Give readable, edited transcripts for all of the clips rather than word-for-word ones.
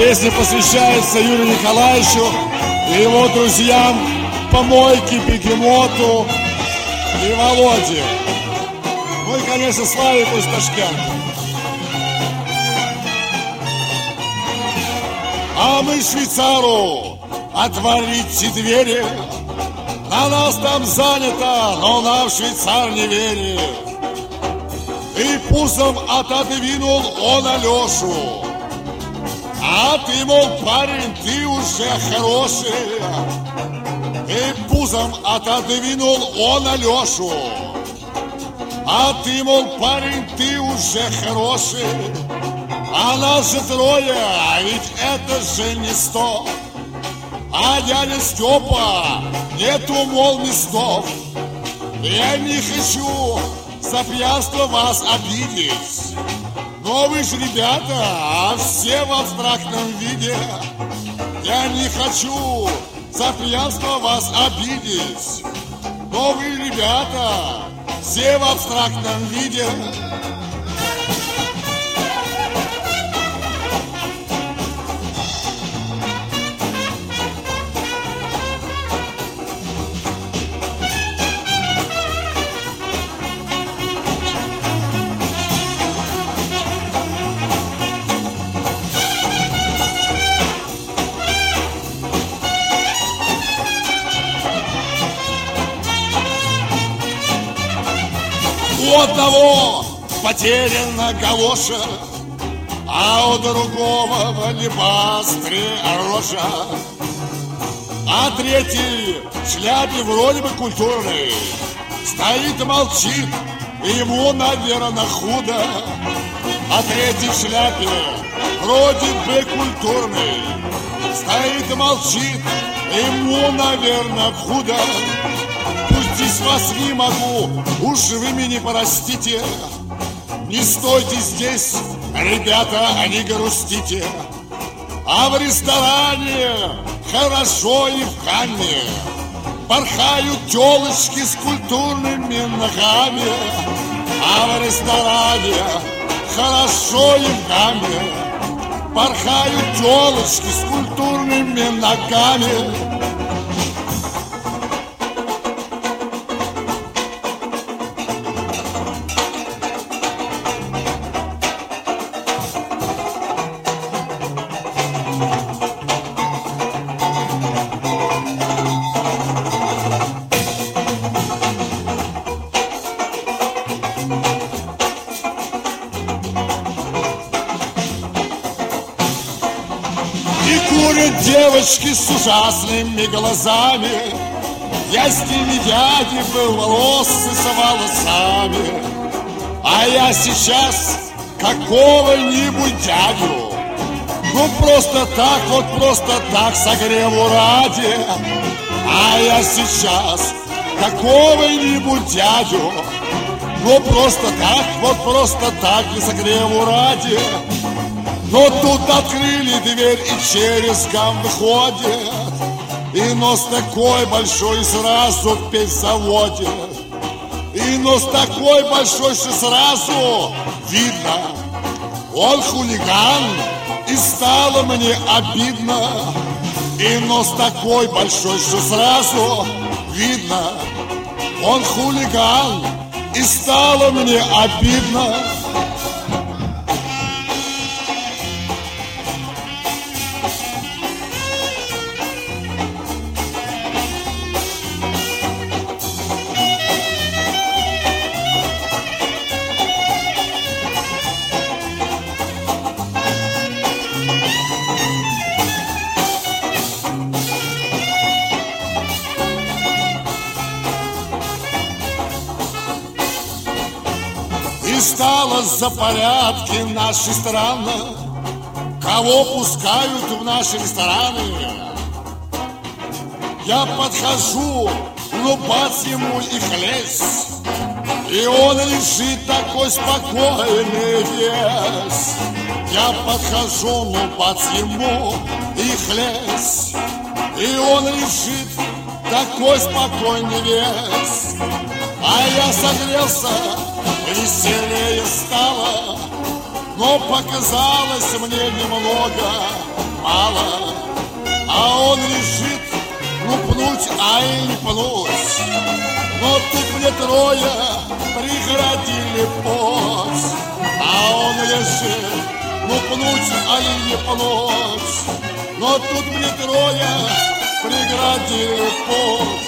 Песня посвящается Юрию Николаевичу и его друзьям Помойке, Бегемоту и Володе. Ну и, конечно, Славику из Ташкента. А мы швейцару отворите двери. На нас там занято, но нам швейцар не верит. И пузом отодвинул он Алешу. А ты, мол, парень, ты уже хороший. И пузом отодвинул он Алешу. А ты, мол, парень, ты уже хороший. А нас же трое, а ведь это же не 100. А дядя Степа, нету, мол, местов. Я не хочу за пьянство вас обидеть. Но вы же, ребята, все в абстрактном виде. Я не хочу за пьянство вас обидеть. Но вы, ребята, все в абстрактном виде. У одного потеряна галоша, а у другого в алебастре рожа. А третий в шляпе вроде бы культурный стоит и молчит, и ему, наверное, худо. А третий в шляпе вроде бы культурный стоит и молчит, и ему, наверное, худо. Пустить вас не могу, уж вы меня простите. Не стойте здесь, ребята, не грустите. А в ресторане хорошо и в каме порхают тёлочки с культурными ногами. А в ресторане хорошо и в каме порхают тёлочки с культурными ногами. Курят девочки с ужасными глазами. Я с ними дяди был, волосы с волосами. А я сейчас какого-нибудь дядю, ну просто так, вот просто так согреву ради. А я сейчас какого-нибудь дядю, ну просто так, вот просто так и согреву ради. Но тут открыли дверь и через гам выходит, и нос такой большой сразу в печь-заводе. И нос такой большой, что сразу видно, он хулиган, и стало мне обидно. И нос такой большой, что сразу видно, он хулиган, и стало мне обидно. И стало за порядки нашей страны, кого пускают в наши рестораны. Я подхожу, лупать ему и хлесть, и он лежит такой спокойный весь. Я подхожу, лупать ему и хлесть, и он лежит такой спокойный весь. А я согрелся, веселее стало, но показалось мне немного мало, а он решит, ну пнуть, ай не пнуть. Но тут мне трое преградили путь, а он решит, ну пнуть, ай не пнуть. Но тут мне трое преградили путь.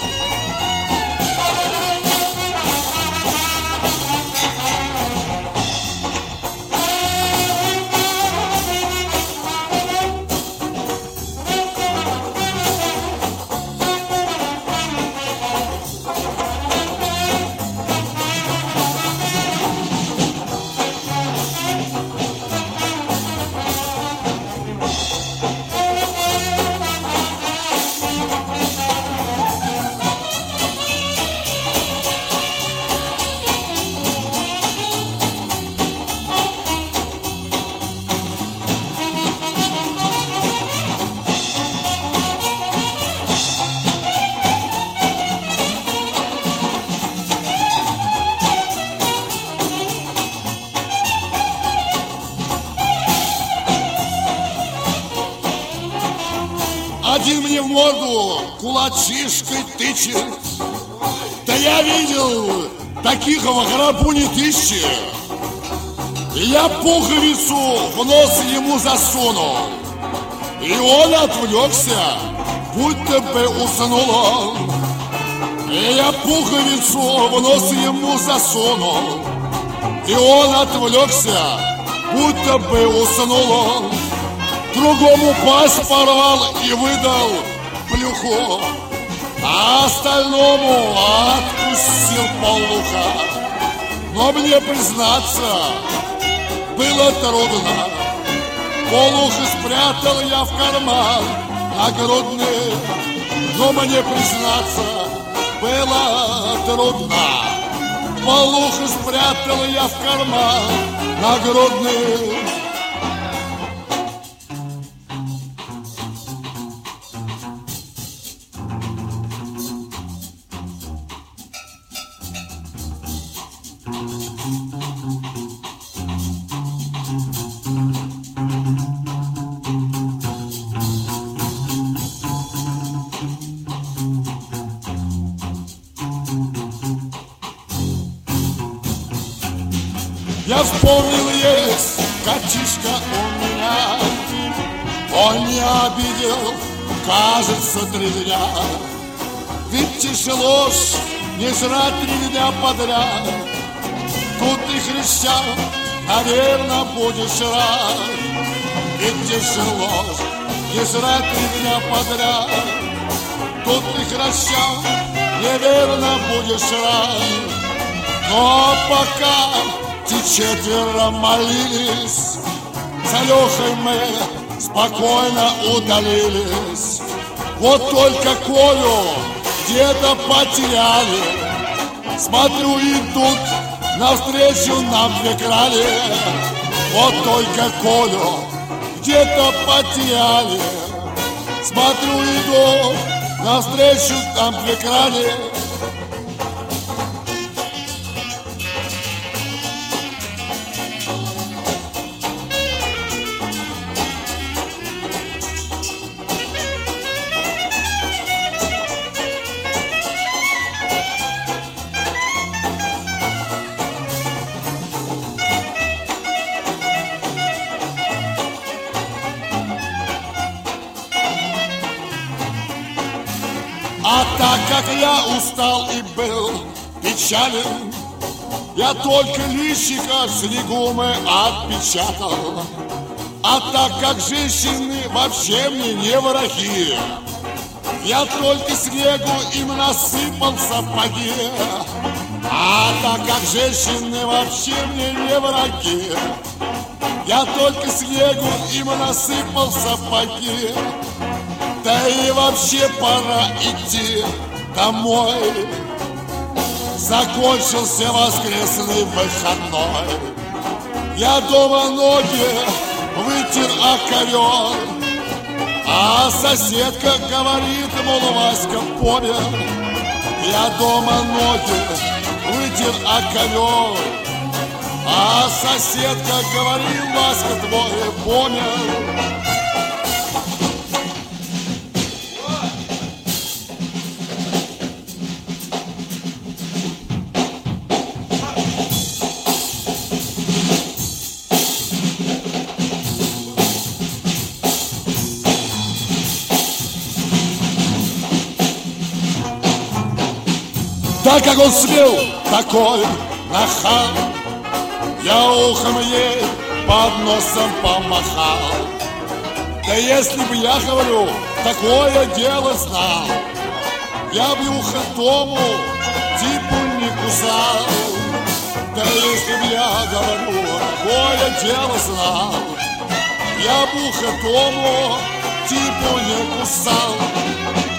Один мне в морду кулачишкой тычет. Да я видел таких в гробу не тысячи. Я пуговицу в нос ему засунул, и он отвлекся, будто бы уснул он. И я пуговицу в нос ему засунул, и он отвлекся, будто бы уснул он. Другому пасть порвал и выдал плюху, а остальному отпустил полуха. Но мне признаться было трудно. Полуху спрятал я в карман нагрудный, но мне признаться было трудно. Полуху спрятал я в карман нагрудный. Я вспомнил, есть котишка у меня, он не обидел, кажется, 3 дня. Ведь тяжело ж не жрать 3 дня подряд. Тут и хряща, наверное, будешь рад. Ведь тяжело ж не жрать 3 дня подряд. Тут и хряща, неверно будешь рад. Но пока те 4 молились, за Лехой мы спокойно удалились. Вот только Колю где-то потеряли. Смотрю, идут навстречу нам 2 крали. Вот только Колю где-то потеряли. Смотрю, идут навстречу нам 2 крали. А так как я устал и был печален, я только личика с легумы отпечатал. А так как женщины вообще мне не враги, я только снегу им насыпал сапоги. А так как женщины вообще мне не враги, я только снегу им насыпал сапоги. Да и вообще пора идти домой. Закончился воскресный выходной. Я дома ноги вытер о ковер, а соседка говорит, мол, Васька, помер. Я дома ноги вытер о ковер, а соседка говорит, Васька, твой помер. Да как он смел, такой нахал, я ухом ей под носом помахал. Да если бы я, говорю, такое дело знал, я бы ухо тому типу не кусал. Да если бы я, говорю, такое дело знал, я бы ухо тому типу не кусал.